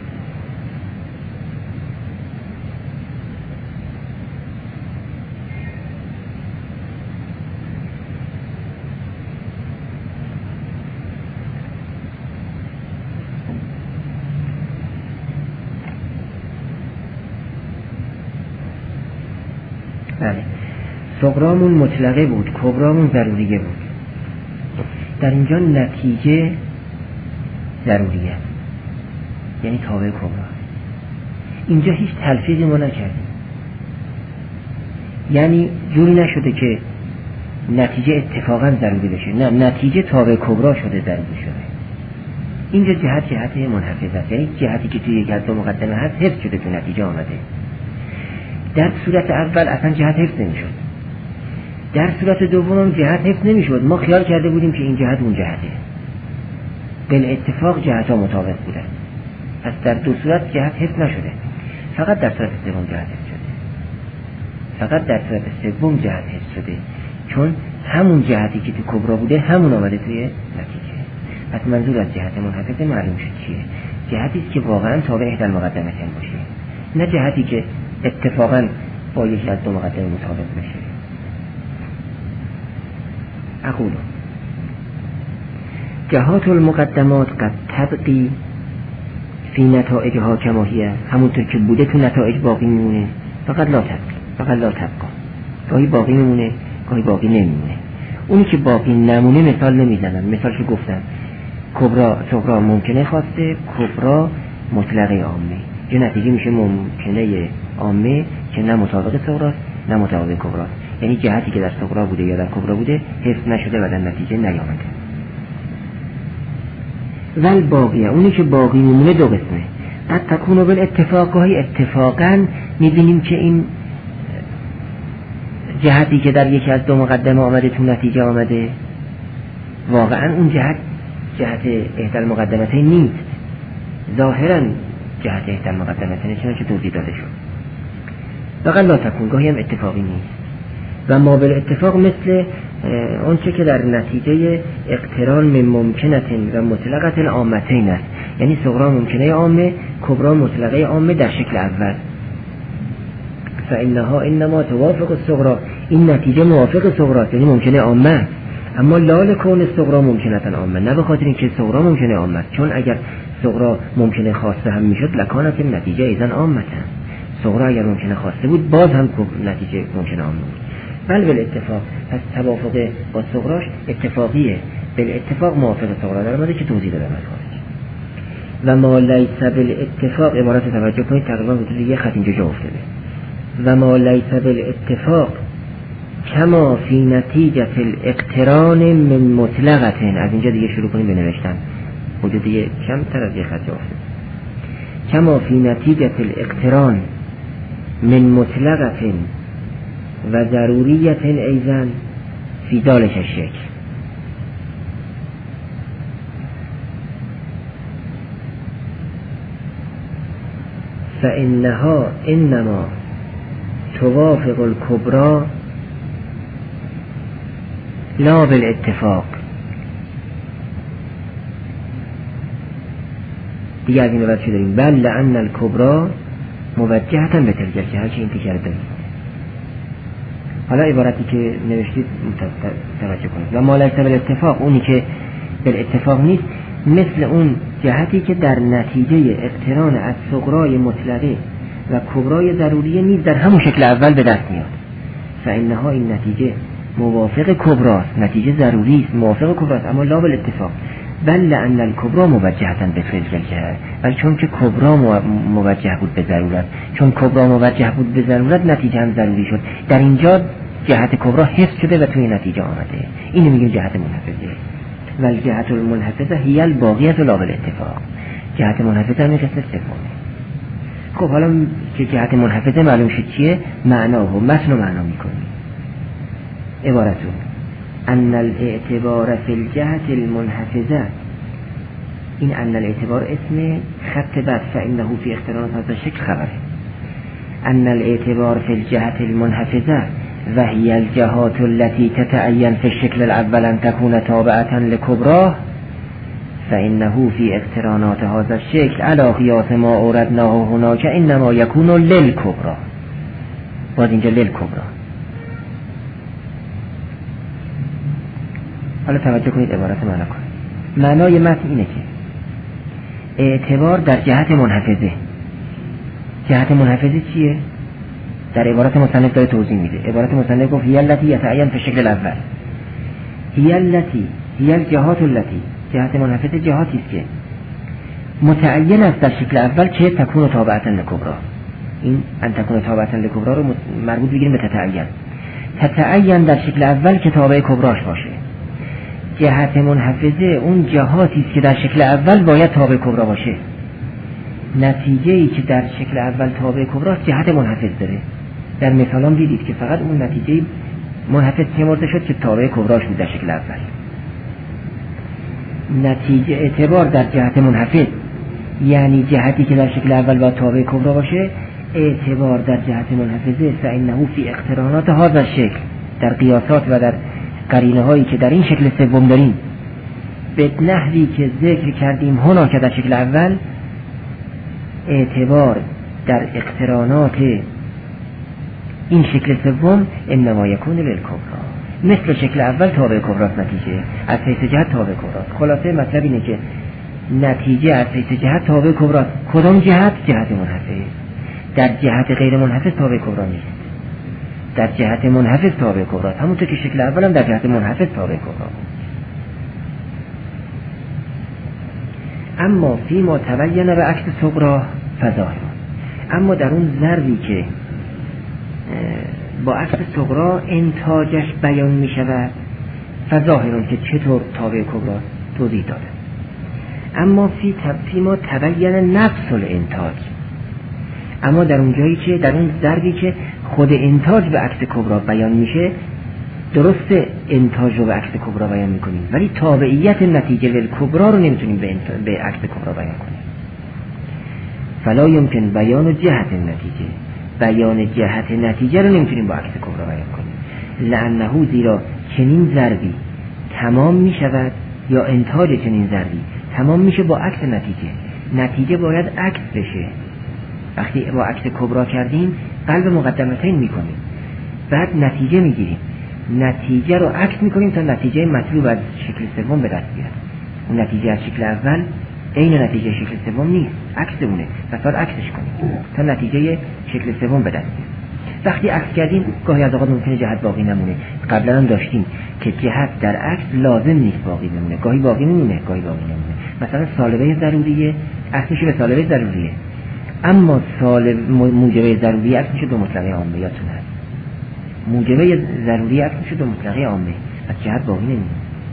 بله صغرامون مطلقه بود، کبرامون ضروریه بود. در اینجا نتیجه ضروریه، یعنی تابع کبرا. اینجا هیچ تلفیقی ما نکردیم، یعنی جوری نشده که نتیجه اتفاقا ضروری بشه، نه، نتیجه تابع کبرا شده، ضروری شده. اینجا جهت جهت منحفظ است، یعنی جهتی که توی یک از دو مقدمه هست حفظ شده تو نتیجه آمده. در صورت اول اصلا جهت حفظ نمیشد، در صورت دوم جهت حفظ نمیشد. ما خیال کرده بودیم که این جهت اون جهته، بالاتفاق جهت ها مطابق بودن. پس در دو صورت جهت حفظ نشده، فقط در صورت سوم جهت حفظ شده، فقط در صورت سوم جهت حفظ شده، چون همون جهتی که تو کبرا بوده همون آمده توی نتیجه. پس منظور از جهت منحفظ معلوم شد چیه؟ جهتی است که واقعا تابع احدی المقدمتین باشه، نه جهتی که اتفاقا با یکی از دو مقدمه مطابق بشه. اقول جهات المقدمات قد تبقی فی نتائجها کما هی، همونطور که بوده تو نتایج باقی میمونه، فقط لا تبقی، فقط لا تبقا، گاهی باقی میمونه گاهی باقی نمیمونه. اونی که باقی نمونه مثال نمیزنم، مثال که گفتم کبرا صغرا ممکنه خواسته، کبرا مطلقه عامه، یه نتیجه میشه ممکنه عامه که نه مطابق صغراست نه مطابق کبراست، یعنی جهتی که در صغرا بوده یا در کبرا بوده حفظ نشده و در نتیجه نیامده. ول باقیه، اونی که باقی میمونه دو قسمه. قد تکونو بالاتفاق، گاهی اتفاقا میبینیم که این جهتی که در یکی از دو مقدمه آمده تو نتیجه آمده واقعا اون جهت جهت احدی المقدمتین نیست، ظاهرا جهت احدی المقدمتین چنانچه توضیح داده شد. فقط لا تکون، گاهی هم اتفاقی نیست. و ما بالاتفاق مثل اون چه که در نتیجه اقتران من ممکنتین و مطلقت العامتین است، یعنی صغرا ممکنه عامه، کبرا مطلقه عامه در شکل اول. فإنها انما توافق الصغرا، این نتیجه موافق صغراست، یعنی ممکنه عامه، اما لا لکون الصغرا ممکنه عامه، نه به خاطر اینکه صغرا ممکنه عامه، چون اگر صغرا ممکنه خاصه هم میشد لکانت نتیجه ایزن عامه. صغرا اگر ممکنه خاصه بود باز هم نتیجه ممکنه عامه بود. بل بالاتفاق، پس توافق با صغراش اتفاقیه، بالاتفاق موافق صغرا در مورد که توضیح دادم از خارج. و ما لیس بالاتفاق، عبارت توجه کنید تقریبا حدود یه خط اینجا جا افتاده. و ما لیس بالاتفاق کما فی نتیجه الاقتران من مطلقه، از اینجا دیگه شروع کنیم بنوشتن حدود یه کم تر از یه خط جا افتاده. کما فی نتیجه الاقتران من مطلقه و ضروریت ایزن فی دالش الشکل. فإنها انما توافق الكبرى لا بالاتفاق. دیگه از این بعد چی داریم؟ بل لأن الكبرى موجهة به تلك الجهة، که این تیکر داریم. حالا عبارتی که نوشتید توجه کنید. و ما لیس بالاتفاق، اونی که بالاتفاق نیست، مثل اون جهتی که در نتیجه اقتران از صغرای مطلقه و کبرای ضروریه نیز در همون شکل اول به دست میاد. فإنها، این نتیجه موافق کبراست، نتیجه ضروری است، موافق کبراست، اما لا بالاتفاق. بل لأن الکبرا موجهة به تلک الجهة، ولی چون که کبرا موجه بود به ضرورت، چون کبرا موجه بود به ضرورت نتیجه هم ضروری شد. در اینجا جهت کبرا حفظ شده و توی نتیجه آمده. اینو میگیم جهت منحفظه. ولی جهت المنحفظه هی الباقیه لا بالاتفاق. جهت منحفظه هم قسم سومه. خب حالا که جهت منحفظه معلوم شد چیه؟ معنا و متن و معنا میکنیم. عبارتون ان الاعتبار فی الجهت المنحفظه، این ان الاعتبار اسم خط بعد فإنه فی اقترانات هذا الشکل خبره. ان الاعتبار فی الجهت المنحفظه و هی الجهات التي تتعین فی الشکل الاول ان تكون تابعة لکبراه فإنه فی اقترانات هذا الشکل علی قیاس ما اوردناه هناك انما یکون للکبرى. باز اینجا للکبرى. حالا توجه کنید عبارت معنا کنید. معنای متن اینه که اعتبار در جهت منحفظه. جهت منحفظه چیه؟ در عبارت مصنف داره توضیح میده. عبارت مصنف گفت هی التی یتعین فی الشکل الاول. هی التی، هی الجهات التی، جهت منحفظه جهاتی است که متعین است در شکل اول که تکون تابعة لکبرى. این ان تکون تابعة لکبرى رو مربوط بگیریم به تتعین. تتعین در شکل اول که تابع کبراش باشه. جهت منحفظه اون جهاتی است که در شکل اول باید تابع کبرا باشه. نتیجه ای که در شکل اول تابع کبراست جهت منحفظ داره. در مثالام دیدید که فقط اون نتیجه منحفظ شمرده شد که تابع کبراش بود در شکل اول. نتیجه اعتبار در جهت منحفظ یعنی جهتی که در شکل اول باید تابع کبرا باشه. اعتبار در جهت منحفظه فإنه فی اقترانات هذا الشکل، در قیاسات و در قرینه هایی که در این شکل سوم داریم به نحوی که ذکر کردیم هنا که در شکل اول، اعتبار در اقترانات این شکل سوم انما یکون للکبرى، مثل شکل اول تابع کبراست. نتیجه از حیث جهت تابع کبراست. خلاصه مطلب اینه که نتیجه از حیث جهت تابع کبراست. کدام جهت؟ جهت منحفظ. در جهت غیر منحفظ تابع کبرا نیست. در جهت منحفظ تابع کبراست، همونطور که شکل اول هم در جهت منحفظ تابع کبرا. اما فی ما تبین به عکس صغرا فظاهر، اما در اون ضربی که با عکس صغرا انتاجش بیان می شود فظاهر که چطور تابع کبرا توضیح داده. اما فی فی ما تبین نقص الانتاج، اما در اون جایی که در اون ضربی که خود انتاج به عکس کبرا بیان میشه، درست انتاج رو به عکس کبرا بیان میکنیم ولی تابعیت نتیجه للکبرا رو نمیتونیم به, انت... به عکس کبرا بیان کنیم. فلا یمکن بیان جهت نتیجه، بیان جهت نتیجه رو نمیتونیم با عکس کبرا بیان کنیم. لأنه زیرا چنین ضربی تمام میشود یا انتاج چنین ضربی تمام میشه با عکس نتیجه. نتیجه باید عکس بشه. وقتی با عکس کبرا کردیم قلب مقدمتین میکنیم، بعد نتیجه میگیریم، نتیجه رو عکس میکنیم تا نتیجه مطلوب از شکل سوم به دست بیاد. اون نتیجه از شکل اول عین نتیجه شکل سوم نیست، عکس اونه، پس باید عکسش کنیم تا نتیجه شکل سوم به دست بیاد. وقتی عکس کردیم گاهی از اوقات ممکنه جهت باقی نمونه. قبلا هم داشتیم که جهت در عکس لازم نیست باقی بمونه، گاهی باقی میمونه گاهی باقی نمونه. مثلا سالبه ضروریه عکس میشه به سالبه ضروریه، اما سالب موجبه ضروری عکس میشه به مطلقه عامه. یادتون هست موجبه ضروری عکس میشه به مطلقه عامه، از جهت باقی نمیمونه.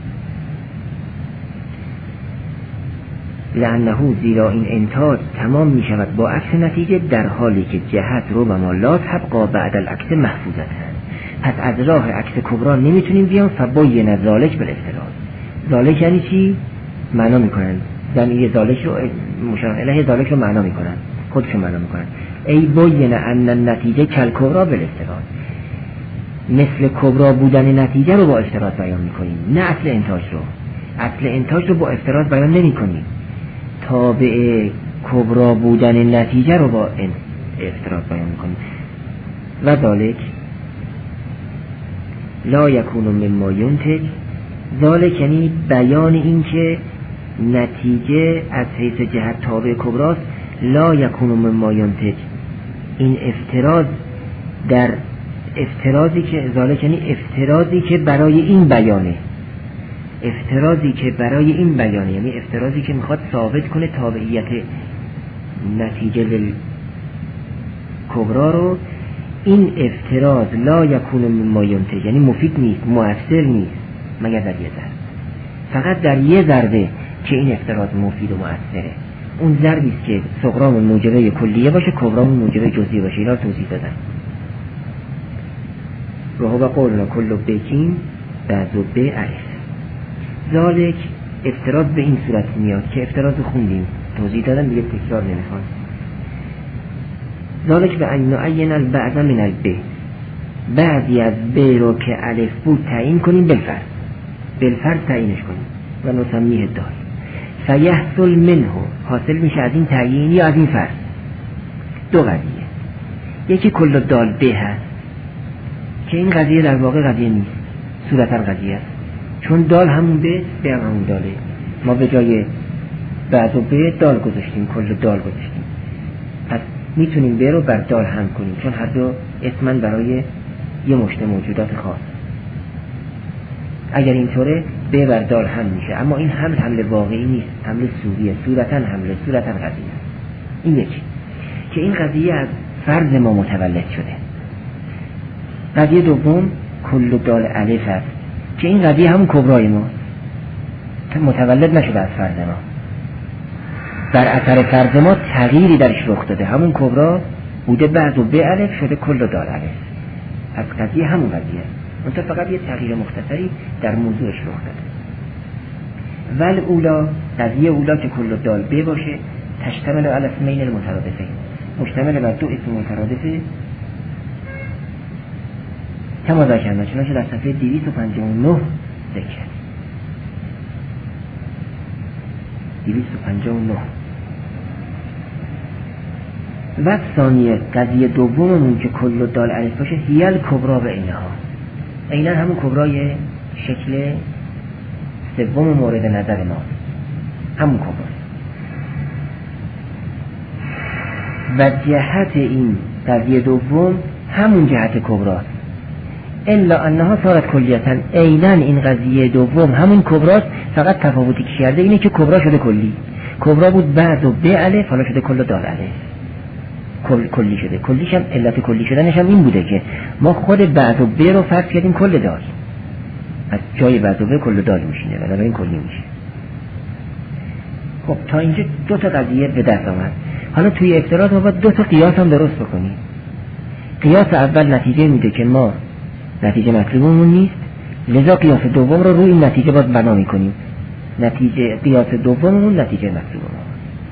لعنه زیرا این انتاج تمام می شود با عکس نتیجه در حالی که جهت رو و ما لا تبقا بعد العکس محفوظت هست. پس از راه عکس کبرا نمیتونیم بیام. فباین ذالک بالافتراض. ذالک یعنی چی؟ معنا میکنن ضمیر ذالک رو مشار الیه ذالک رو معنا میکنن، خودشون معنا میکنن. ای باین ان النتیجه کل کبرا بالافتراض، مثل کبرا بودن نتیجه رو با افتراض بیان میکنیم، نه اصل انتاج رو. اصل انتاج رو با افتراض بیان نمیکنیم، تابع کبرا بودن نتیجه رو با افتراض بیان میکنیم. و ذالک لا یکون مما ینتج، ذالک یعنی بیان این که نتیجه از حیث جهت تابع کبراست. لا یکون مما ینتج، این افتراض در افتراضی که ذالک یعنی افتراضی که برای این بیانه، افتراضی که برای این بیانه یعنی افتراضی که میخواد ثابت کنه تابعیت نتیجه کبرا رو. این افتراض لا یکون مما ینتج یعنی مفید نیست، مؤثر نیست مگر در یه ضرب. فقط در یه ضربه که این افتراض مفید و مؤثره. اون ضربی است که صغرامون موجبه کلیه باشه، کبرامون موجبه جزئی باشه. اینا رو توضیح دادن. و هو قولنا کل بیکین بعض و به عرف. ذالک افتراض به این صورت میاد که افتراض خوندیم، توضیح دادم، دیگه تکرار نمیخوام. ذالک به ان نعین البعض من الب، بعضی از ب رو که الف بود تعیین کنیم، بالفرض بالفرض تعیینش کنیم و نسمیه دال. فیحصل منه، حاصل میشه از این تعیین یا از این فرض دو قضیه. یکی کل دال به هست که این قضیه در واقع قضیه نیست، صورتا قضیه است، چون دال همون به به همون داله. ما به جای بعض و به دال گذاشتیم، کل دال گذاشتیم، پس میتونیم به رو بر دال هم کنیم، چون هر دو اسمن برای یه مشت موجودات خاص. اگر اینطوره به بر دال هم میشه، اما این حمل حمل واقعی نیست، حمل صوریه، صورتا حمله، صورتا قضیه. این یکی که این قضیه از فرض ما متولد شده. قضیه دوم کل دال الف است که این قضیه همون کبرای ما متولد نشده از فرض ما، بر اثر فرض ما تغییری درش رخ داده. همون کبرا بوده بعض و به الف شده کل دال الف. از قضیه همون قضیه است، منتها فقط یه تغییر مختصری در موضوعش رخ داده. ول اولا، قضیه اولا که کل دال به باشه، تشتمل علی اسمین المترادفین، مشتمل بر دو اسم مترادفه کما ذکرنا، چنانچه در صفحه دویست و پنجاه و نه ذکر. دویست و پنجاه و نه. و ثانیه قضیه دوممون که کل دال الف باشه، هیل کبرا به اینها، عیناً همون کبرای شکل سوم مورد نظر ما، همون کبرا. و جهت این قضیه دوم همون جهت کبراست، الا انها صارت کلیتاً. عیناً این قضیه دوم همون کبراست، فقط تفاوتی که کرده اینه که کبرا شده کلی. کبرا بود بعض و به الف، حالا شده کل دال الف، کل کلی شده. کلیش هم علت کلی شدنش هم این بوده که ما خود بعض و به رو فرض کردیم کل دال، از جای بعض و به کل دال میشینه، بنابراین کلی میشه. خب تا اینجا دو تا قضیه به دست آمد. حالا توی افتراض ما باید دو تا قیاس هم درست بکنیم. قیاس اول نتیجه میده که ما نتیجه مطلوبمون نیست، لذا قیاس دوم رو روی این نتیجه باید بنا میکنیم. نتیجه قیاس دوممون نتیجه مطلوبمون.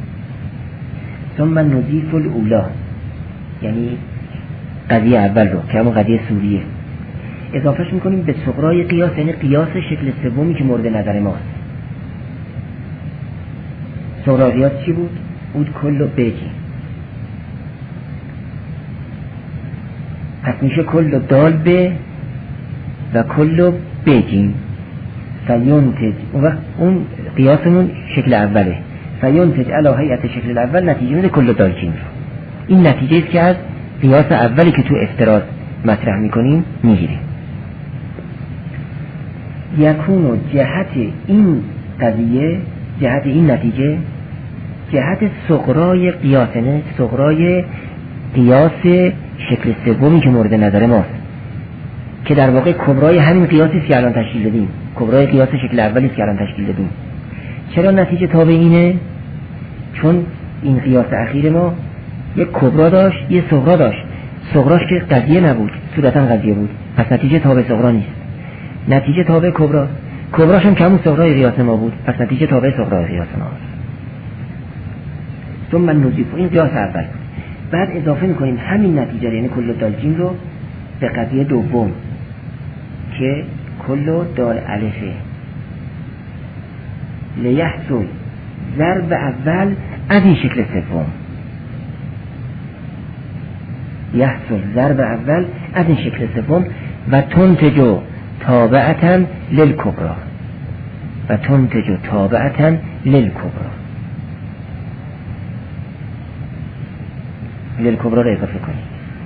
ثم نضیف الاولا، یعنی قضیه اول رو که همون قضیه سوریه اضافهش میکنیم به صغرای قیاس، یعنی قیاس شکل سومی که مورد نظر ماست. صغرای قیاس چی بود؟ اود کل و بجیم. پس میشه کل و دال به و کل و بجیم. فینتج اون وقت اون قیاسمون شکل اوله، فینتج علی هیئت شکل الاول نتیجه میده کل و دال جیم رو. این نتیجه است که از قیاس اولی که تو افتراض مطرح میکنیم میگیریم. یکون و جهت این قضیه، جهت این نتیجه، جهت صغرای قیاس، نه صغرای قیاس شکل سومی که مورد نظر ماست، که در واقع کبرای همین قیاسی که الان تشکیل دادیم، کبرای قیاس شکل اولی که الان تشکیل دادیم. چرا نتیجه تابع اینه؟ چون این قیاس اخیر ما یک کبرا داشت، یک صغرا داشت. صغراش که قضیه نبود، صورتا قضیه بود، پس نتیجه تابع صغرا نیست، نتیجه تابع کبرا. کبراش هم کمون صغرای قیاس ما بود، پس نتیجه تابع صغرای قیاس ما است. ثم نضیف، این قیاس اول. بعد اضافه میکنیم همین نتیجه، یعنی کل دال جیم رو به قضیه دوم که کل دال الفه، لیحصل ضرب اول از این شکل سوم، یحصل ضرب اول از این شکل سوم و تنتج تابعتا للکبرا، و تنتج تابعتا للکبرا. للکبرا رو اضافه کنیم،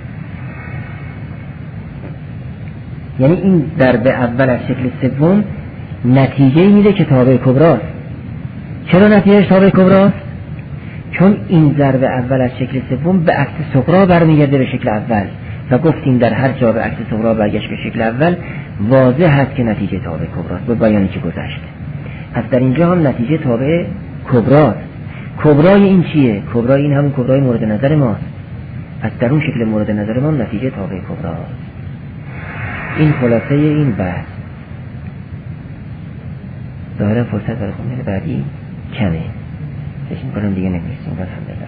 یعنی این ضرب اول از شکل سوم نتیجه میده که تابع کبراست. چرا نتیجهش تابع کبراست؟ چون این ضرب اول از شکل سوم به عکس صغرا برمیگرده به شکل اول، و گفتیم در هر جا به عکس صغرا برگشت به شکل اول واضح هست که نتیجه تابع کبراست، به بیانی که گذشت. پس در اینجا هم نتیجه تابع کبراست. کبرای این چیه؟ کبرای این همون کبرای مورد نظر ماست. پس در اون شکل مورد نظر ما نتیجه تابع کبراست. این خلاصه این بحث. ظاهرا فرصت برای خوندن بعدی کمه، فکر می‌کنم دیگه نمی‌رسیم. الحمدلله.